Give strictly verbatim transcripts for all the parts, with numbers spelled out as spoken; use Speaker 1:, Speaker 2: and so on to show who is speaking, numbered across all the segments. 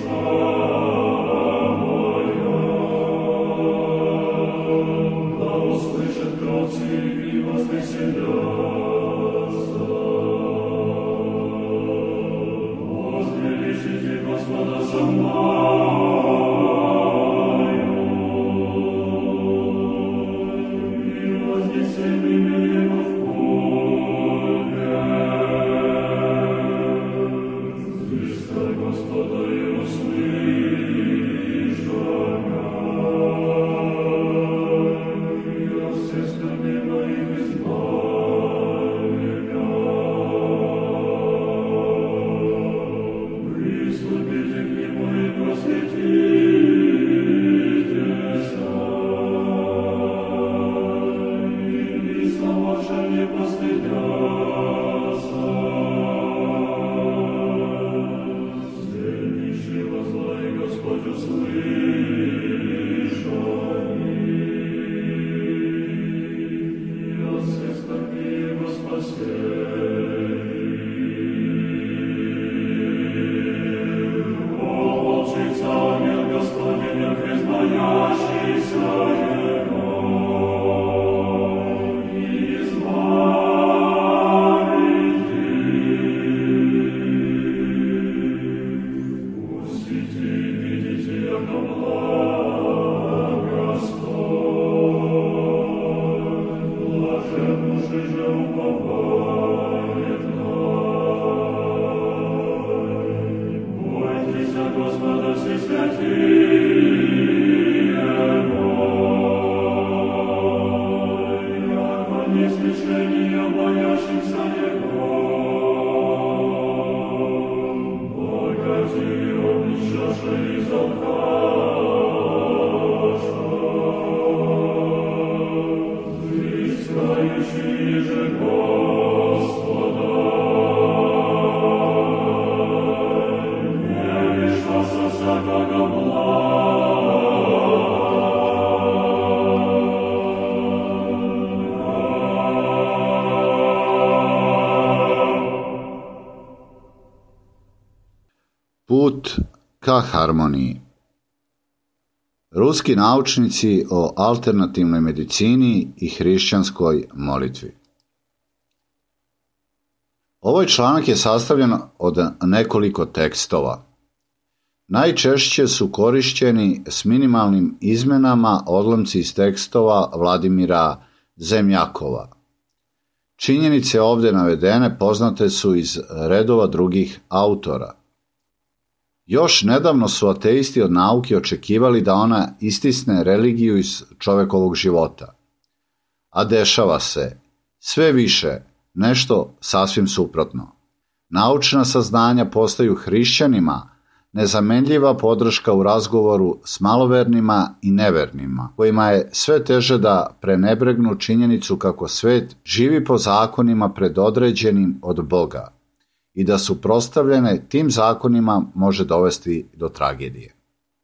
Speaker 1: Put ka harmoniji. Ruski naučnici o alternativnoj medicini i hrišćanskoj molitvi. Ovaj članak je sastavljen od nekoliko tekstova. Najčešće su korišćeni s minimalnim izmenama odlomci iz tekstova Vladimira Zemljakova. Činjenice ovdje navedene poznate su iz redova drugih autora. Još nedavno su ateisti od nauke očekivali da ona istisne religiju iz čovekovog života. A dešava se sve više nešto sasvim suprotno. Naučna saznanja postaju hrišćanima nezamenljiva podrška u razgovoru s malovernima i nevernima, kojima je sve teže da prenebregnu činjenicu kako svet živi po zakonima predodređenim od Boga i da suprotstavljene tim zakonima može dovesti do tragedije.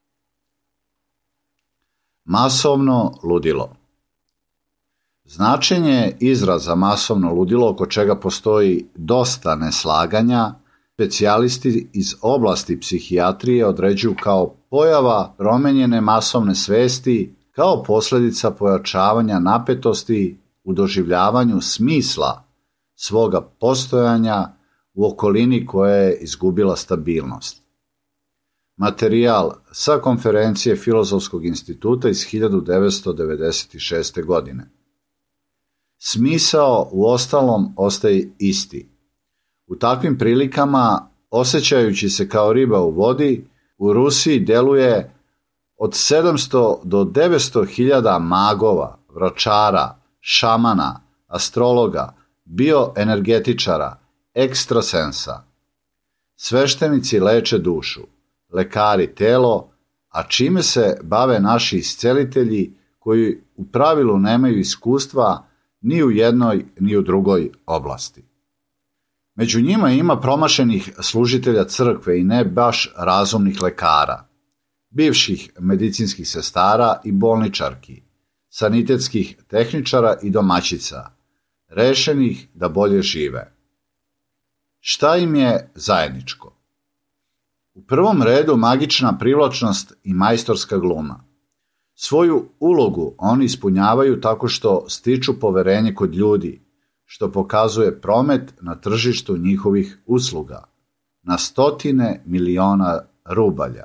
Speaker 1: Masovno ludilo. Značenje izraza masovno ludilo, oko čega postoji dosta neslaganja, specijalisti iz oblasti psihijatrije određuju kao pojava promenjene masovne svesti kao posljedica pojačavanja napetosti u doživljavanju smisla svoga postojanja u okolini koja je izgubila stabilnost. Materijal sa konferencije Filozofskog instituta iz hiljadu devetsto devedeset šeste. godine. Smisao uostalom ostaje isti. U takvim prilikama, osjećajući se kao riba u vodi, u Rusiji deluje od sedamsto do devetsto hiljada magova, vračara, šamana, astrologa, bioenergetičara, ekstrasensa. Sveštenici leče dušu, lekari telo, a čime se bave naši iscelitelji koji u pravilu nemaju iskustva ni u jednoj ni u drugoj oblasti. Među njima ima promašenih služitelja crkve i ne baš razumnih lekara, bivših medicinskih sestara i bolničarki, sanitetskih tehničara i domaćica, rešenih da bolje žive. Šta im je zajedničko? U prvom redu magična privlačnost i majstorska gluma. Svoju ulogu oni ispunjavaju tako što stiču poverenje kod ljudi, što pokazuje promet na tržištu njihovih usluga, na stotine miliona rubalja.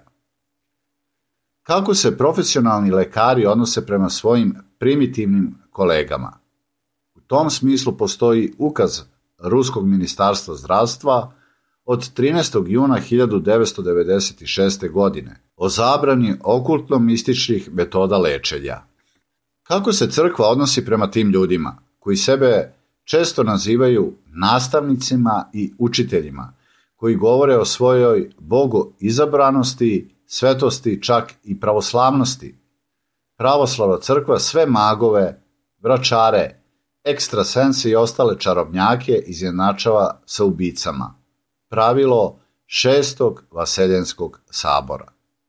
Speaker 1: Kako se profesionalni lekari odnose prema svojim primitivnim kolegama? U tom smislu postoji ukaz Ruskog ministarstva zdravstva od trinaestog juna hiljadu devetsto devedeset šeste. godine o zabrani okultno-mističkih metoda lečenja. Kako se crkva odnosi prema tim ljudima, koji sebe često nazivaju nastavnicima i učiteljima, koji govore o svojoj Bogu izabranosti, svetosti, čak i pravoslavnosti? Pravoslavna crkva sve magove, vračare, ekstrasense i ostale čarobnjake izjednačava sa ubicama. Pravilo šestog vaseljenskog sabora.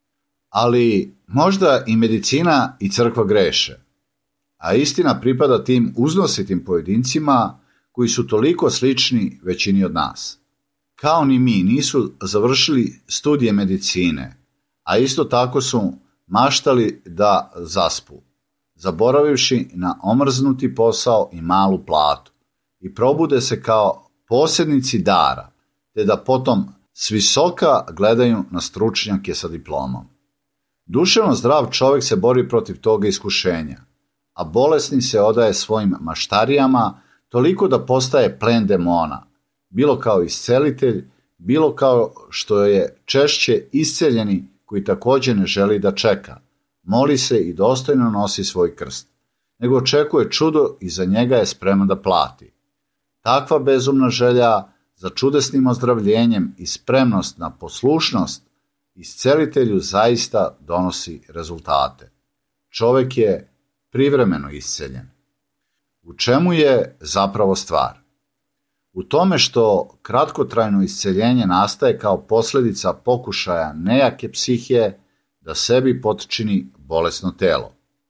Speaker 1: Ali možda i medicina i crkva greše, a istina pripada tim uznositim pojedincima koji su toliko slični većini od nas. Kao ni mi nisu završili studije medicine, a isto tako su maštali da zaspu, zaboravivši na omrznuti posao i malu platu, i probude se kao posjednici dara, te da potom s visoka gledaju na stručnjake sa diplomom. Duševno zdrav čovjek se bori protiv toga iskušenja, a bolesni se odaje svojim maštarijama toliko da postaje plen demona, bilo kao iscelitelj, bilo kao što je češće isceljeni koji također ne želi da čeka, moli se i dostojno nosi svoj krst, nego očekuje čudo i za njega je spreman da plati. Takva bezumna želja za čudesnim ozdravljenjem i spremnost na poslušnost iscelitelju zaista donosi rezultate. Čovjek je privremeno isceljen. U čemu je zapravo stvar? U tome što kratkotrajno isceljenje nastaje kao posljedica pokušaja nejake psihije da sebi potčini bolesno telo.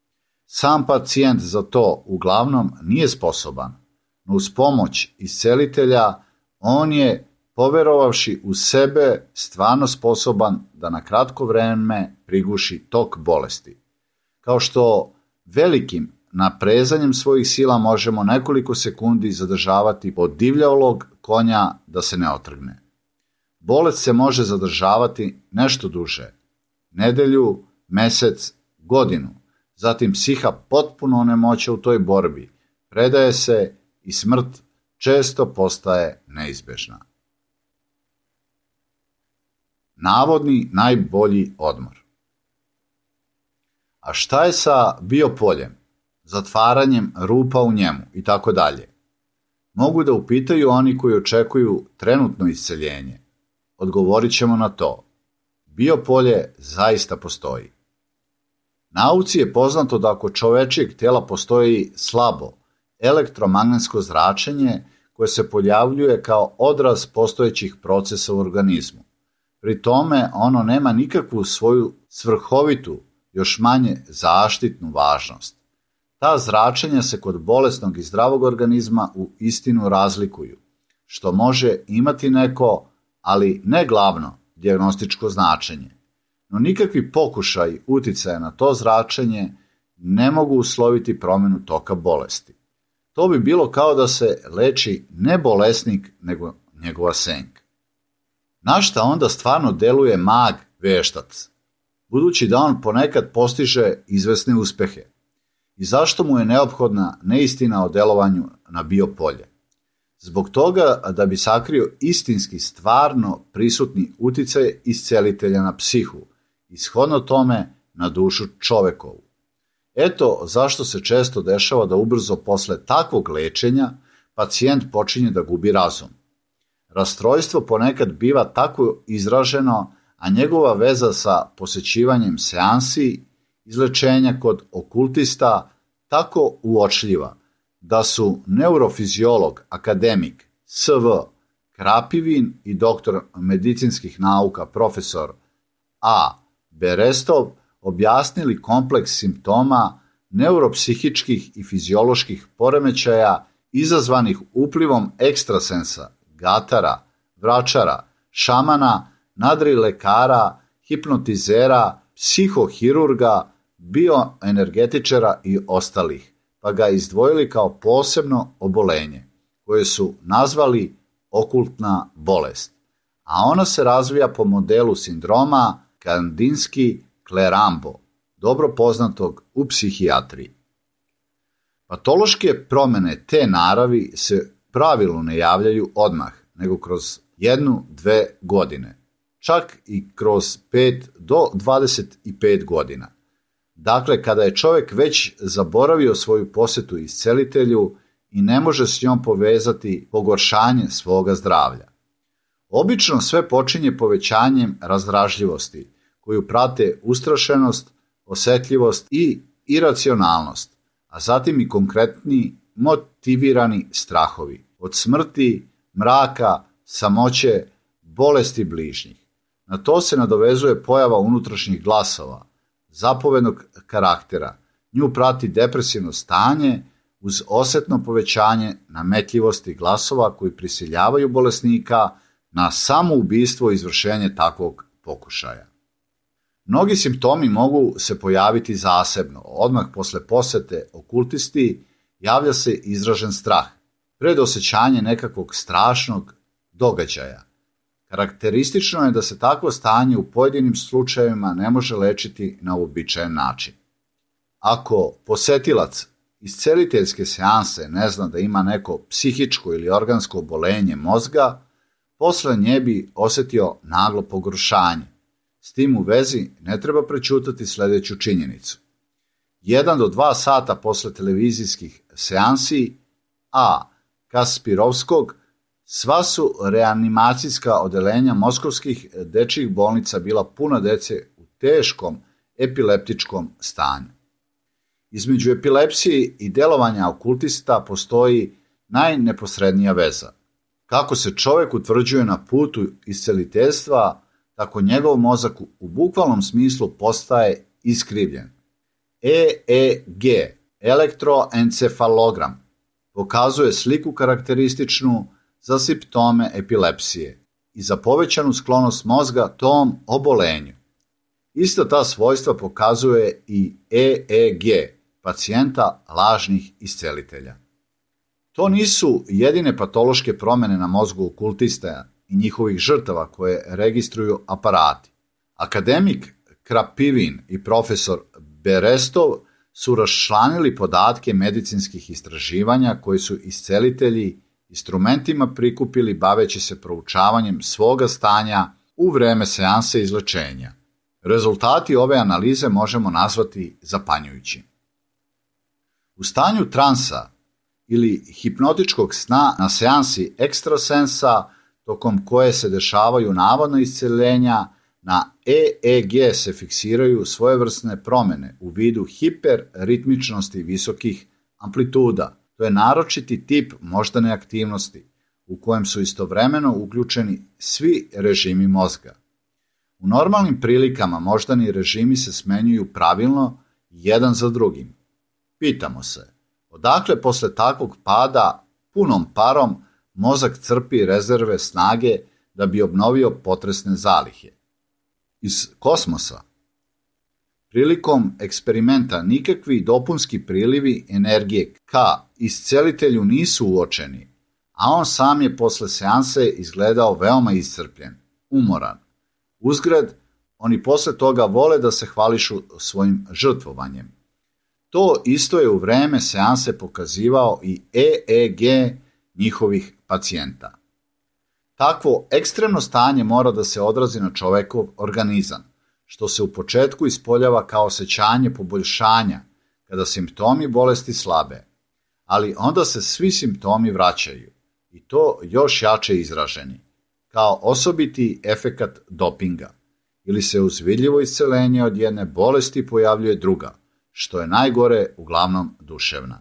Speaker 1: Sam pacijent za to uglavnom nije sposoban, no uz pomoć iscelitelja on je, poverovavši u sebe, stvarno sposoban da na kratko vreme priguši tok bolesti. Kao što velikim naprezanjem svojih sila možemo nekoliko sekundi zadržavati od divljavlog konja da se ne otrgne. Bolest se može zadržavati nešto duže, nedelju, mesec, godinu, zatim psiha potpuno onemoće u toj borbi, predaje se i smrt često postaje neizbežna. Navodni najbolji odmor. A šta je sa biopoljem, zatvaranjem rupa u njemu i tako dalje? Mogu da upitaju oni koji očekuju trenutno isceljenje. Odgovorit ćemo na to. Biopolje zaista postoji. Nauci je poznato da oko čovečijeg tela postoji slabo elektromagnetsko zračenje koje se pojavljuje kao odraz postojećih procesa u organizmu. Pri tome ono nema nikakvu svoju svrhovitu, još manje zaštitnu važnost. Ta zračenja se kod bolesnog i zdravog organizma u istinu razlikuju, što može imati neko, ali ne glavno, dijagnostičko značenje. No nikakvi pokušaj uticaja na to zračenje ne mogu usloviti promjenu toka bolesti. To bi bilo kao da se leči ne bolesnik, nego njegova senka. Na šta onda stvarno deluje mag veštac, budući da on ponekad postiže izvesne uspehe? I zašto mu je neophodna neistina o delovanju na biopolje? Zbog toga da bi sakrio istinski stvarno prisutni uticaj iscelitelja na psihu, ishodno tome na dušu čovekovu. Eto zašto se često dešava da ubrzo posle takvog lečenja pacijent počinje da gubi razum. Rastrojstvo ponekad biva tako izraženo, a njegova veza sa posjećivanjem seansi izlečenja kod okultista tako uočljiva da su neurofiziolog, akademik S V Krapivin i doktor medicinskih nauka profesor A Berestov objasnili kompleks simptoma neuropsihičkih i fizioloških poremećaja izazvanih uplivom ekstrasensa, gatara, vračara, šamana nadrilekara, hipnotizera, psihohirurga, bioenergetičara i ostalih, pa ga izdvojili kao posebno obolenje, koje su nazvali okultna bolest, a ona se razvija po modelu sindroma Kandinsky-Clerambault, dobro poznatog u psihijatriji. Patološke promjene te naravi se pravilno ne javljaju odmah, nego kroz jednu, dve godine, čak i kroz pet do dvadeset pet godina. Dakle, kada je čovjek već zaboravio svoju posjetu iscelitelju i ne može s njom povezati pogoršanje svoga zdravlja. Obično sve počinje povećanjem razdražljivosti, koju prate ustrašenost, osjetljivost i iracionalnost, a zatim i konkretni motivirani strahovi od smrti, mraka, samoće, bolesti bližnjih. Na to se nadovezuje pojava unutrašnjih glasova, zapovednog karaktera. Nju prati depresivno stanje uz osjetno povećanje nametljivosti glasova koji prisiljavaju bolesnika na samoubistvo i izvršenje takvog pokušaja. Mnogi simptomi mogu se pojaviti zasebno. Odmah posle posete okultisti javlja se izražen strah, predosjećanje nekakvog strašnog događaja. Karakteristično je da se takvo stanje u pojedinim slučajevima ne može lečiti na uobičajen način. Ako posetilac isceliteljske seanse ne zna da ima neko psihičko ili organsko obolenje mozga, posle nje bi osjetio naglo pogoršanje. S tim u vezi ne treba prečutati sljedeću činjenicu. Jedan do dva sata posle televizijskih seansi A. Kaspirovskog sva su reanimacijska odeljenja moskovskih dečjih bolnica bila puna dece u teškom epileptičkom stanju. Između epilepsije i delovanja okultista postoji najneposrednija veza. Kako se čovjek utvrđuje na putu isceliteljstva, tako njegov mozak u bukvalnom smislu postaje iskrivljen. E E G, elektroencefalogram, pokazuje sliku karakterističnu za simptome epilepsije i za povećanu sklonost mozga tom obolenju. Ista ta svojstva pokazuje i E E G, pacijenta lažnih iscelitelja. To nisu jedine patološke promjene na mozgu okultista i njihovih žrtava koje registruju aparati. Akademik Krapivin i profesor Berestov su raščlanili podatke medicinskih istraživanja koji su iscelitelji instrumentima prikupili baveći se proučavanjem svoga stanja u vreme seanse izlečenja. Rezultati ove analize možemo nazvati zapanjujući. U stanju transa ili hipnotičkog sna na seansi ekstrasensa, tokom koje se dešavaju navodna isceljenja, na E E G se fiksiraju svojevrsne promjene u vidu hiperritmičnosti visokih amplituda. To je naročiti tip moždane aktivnosti u kojem su istovremeno uključeni svi režimi mozga. U normalnim prilikama moždani režimi se smenjuju pravilno jedan za drugim. Pitamo se, odakle posle takvog pada punom parom mozak crpi rezerve snage da bi obnovio potresne zalihe? Iz kosmosa. Prilikom eksperimenta nikakvi dopunski prilivi energije ka iscelitelju nisu uočeni, a on sam je posle seanse izgledao veoma iscrpljen, umoran. Uzgred, oni posle toga vole da se hvališu svojim žrtvovanjem. To isto je u vreme seanse pokazivao i E E G njihovih pacijenta. Takvo ekstremno stanje mora da se odrazi na čovekov organizam, što se u početku ispoljava kao osjećanje poboljšanja kada simptomi bolesti slabe, ali onda se svi simptomi vraćaju, i to još jače izraženi, kao osobiti efekat dopinga, ili se uz vidljivo isceljenje od jedne bolesti pojavljuje druga, što je najgore uglavnom duševna.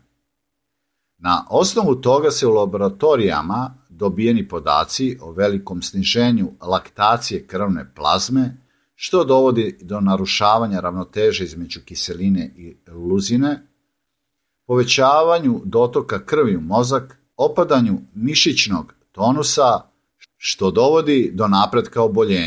Speaker 1: Na osnovu toga se u laboratorijama dobijeni podaci o velikom sniženju laktacije krvne plazme, što dovodi do narušavanja ravnoteže između kiseline i luzine, povećavanju dotoka krvi u mozak, opadanju mišićnog tonusa, što dovodi do napretka oboljenja.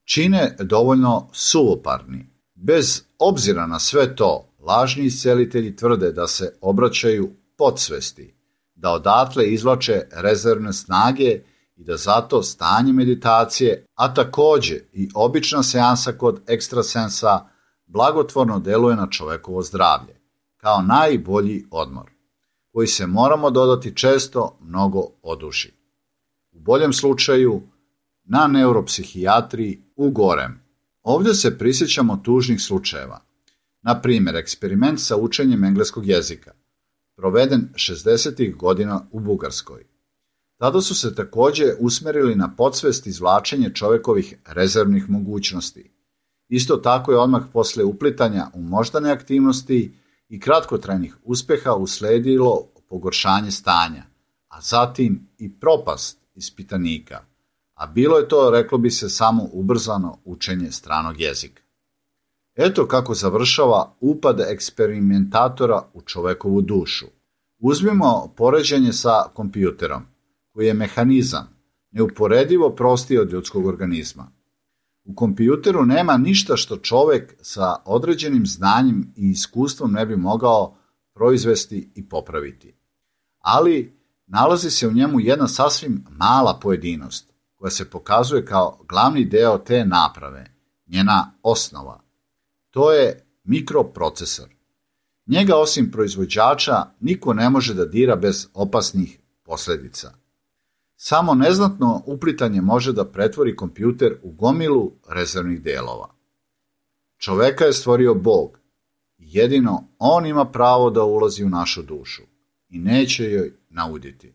Speaker 1: čine dovoljno suvoparni. Bez obzira na sve to, lažni iscelitelji tvrde da se obraćaju podsvesti, da odatle izvlače rezervne snage i da zato stanje meditacije, a također i obična seansa kod ekstrasensa, blagotvorno deluje na čovekovo zdravlje, kao najbolji odmor, koji se, moramo dodati, često mnogo oduši. U boljem slučaju, na neuropsihijatriji, u gorem. Ovdje se prisjećamo tužnih slučajeva. Na primjer, eksperiment sa učenjem engleskog jezika, proveden šezdesetih godina u Bugarskoj. Tada su se također usmerili na podsvest izvlačenje čovjekovih rezervnih mogućnosti. Isto tako je odmah posle uplitanja u moždane aktivnosti i kratkotrajnih uspjeha usledilo pogoršanje stanja, a zatim i propast ispitanika, a bilo je to, reklo bi se, samo ubrzano učenje stranog jezika. Eto kako završava upad eksperimentatora u čovekovu dušu. Uzmimo poređenje sa kompjuterom, koji je mehanizam, neuporedivo prostiji od ljudskog organizma. U kompjuteru nema ništa što čovjek sa određenim znanjem i iskustvom ne bi mogao proizvesti i popraviti. Ali nalazi se u njemu jedna sasvim mala pojedinost, koja se pokazuje kao glavni deo te naprave, njena osnova. To je mikroprocesor. Njega osim proizvođača niko ne može da dira bez opasnih posljedica. Samo neznatno uplitanje može da pretvori kompjuter u gomilu rezervnih delova. Čoveka je stvorio Bog i jedino on ima pravo da ulazi u našu dušu i neće joj nauditi.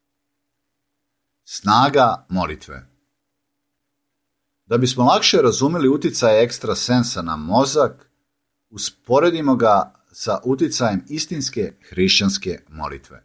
Speaker 1: Snaga molitve. Da bismo lakše razumeli uticaj ekstrasensa na mozak, usporedimo ga sa uticajem istinske hrišćanske molitve.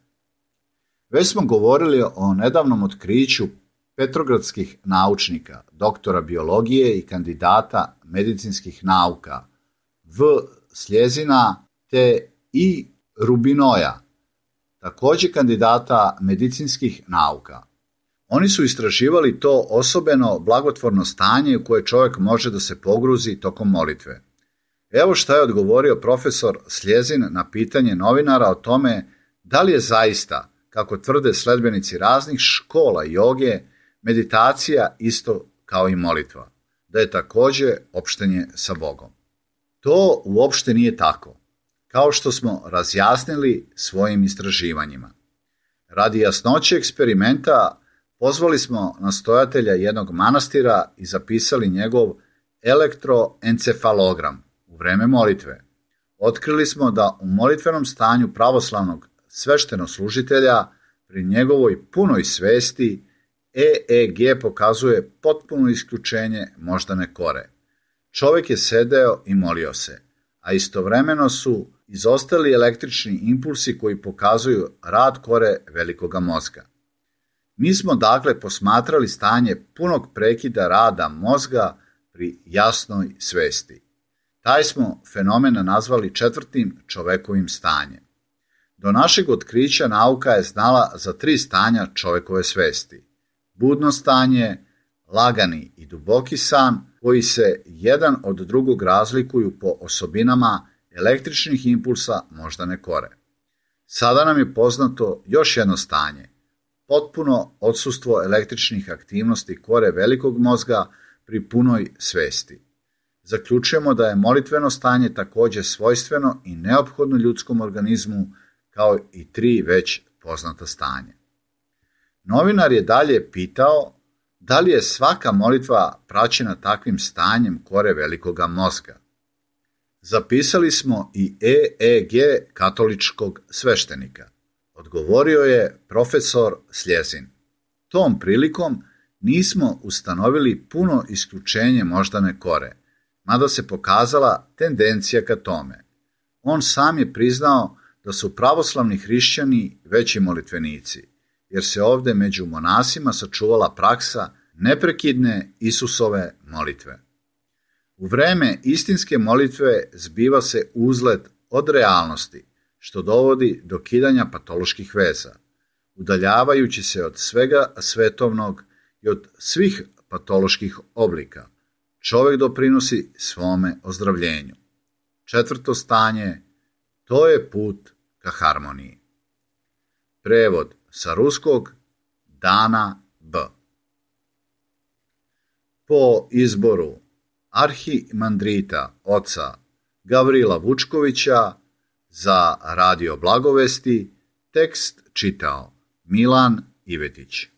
Speaker 1: Već smo govorili o nedavnom otkriću petrogradskih naučnika, doktora biologije i kandidata medicinskih nauka V. Sljezina te I. Rubinoja, također kandidata medicinskih nauka. Oni su istraživali to osobeno blagotvorno stanje u koje čovjek može da se pogruzi tokom molitve. Evo šta je odgovorio profesor Sljezin na pitanje novinara o tome da li je zaista, kako tvrde sledbenici raznih škola joge, meditacija isto kao i molitva, da je također opštenje sa Bogom. To uopšte nije tako, kao što smo razjasnili svojim istraživanjima. Radi jasnoće eksperimenta pozvali smo nastojatelja jednog manastira i zapisali njegov elektroencefalogram u vreme molitve. Otkrili smo da u molitvenom stanju pravoslavnog sveštenoslужitelja pri njegovoj punoj svesti E E G pokazuje potpuno isključenje moždane kore. Čovjek je sedeo i molio se, a istovremeno su izostali električni impulsi koji pokazuju rad kore velikoga mozga. Mi smo dakle posmatrali stanje punog prekida rada mozga pri jasnoj svesti. Taj smo fenomen nazvali četvrtim čovekovim stanjem. Do našeg otkrića nauka je znala za tri stanja čovekove svesti. Budno stanje, lagani i duboki san, koji se jedan od drugog razlikuju po osobinama električnih impulsa moždane kore. Sada nam je poznato još jedno stanje, potpuno odsustvo električnih aktivnosti kore velikog mozga pri punoj svesti. Zaključujemo da je molitveno stanje također svojstveno i neophodno ljudskom organizmu kao i tri već poznata stanja. Novinar je dalje pitao da li je svaka molitva praćena takvim stanjem kore velikoga mozga. Zapisali smo i E E G katoličkog sveštenika. Odgovorio je profesor Sljezin. Tom prilikom nismo ustanovili puno isključenje moždane kore, mada se pokazala tendencija ka tome. On sam je priznao da su pravoslavni hrišćani veći molitvenici, jer se ovdje među monasima sačuvala praksa neprekidne Isusove molitve. U vreme istinske molitve zbiva se uzlet od realnosti, što dovodi do kidanja patoloških veza, udaljavajući se od svega svetovnog i od svih patoloških oblika. čovjek doprinosi svome ozdravljenju. Četvrto stanje, to je put ka harmoniji. Prevod sa ruskog Dana B. Po izboru arhimandrita oca Gavrila Vučkovića za Radio Blagovesti tekst čitao Milan Ivetić.